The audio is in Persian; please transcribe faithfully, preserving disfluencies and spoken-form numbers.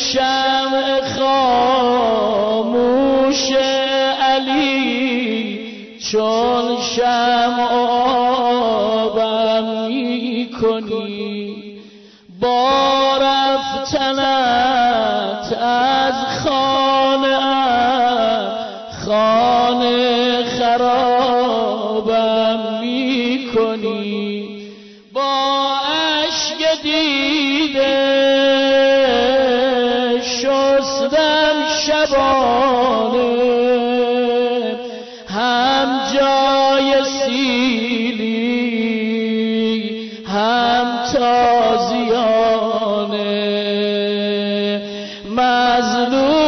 شمع خاموش علی چون شمع آبم می کنی با رفتنت از خانه خانه خرابم می کنی با اشک دیده شستم شبانه هم جای سیلی هم تازیانه مظلوم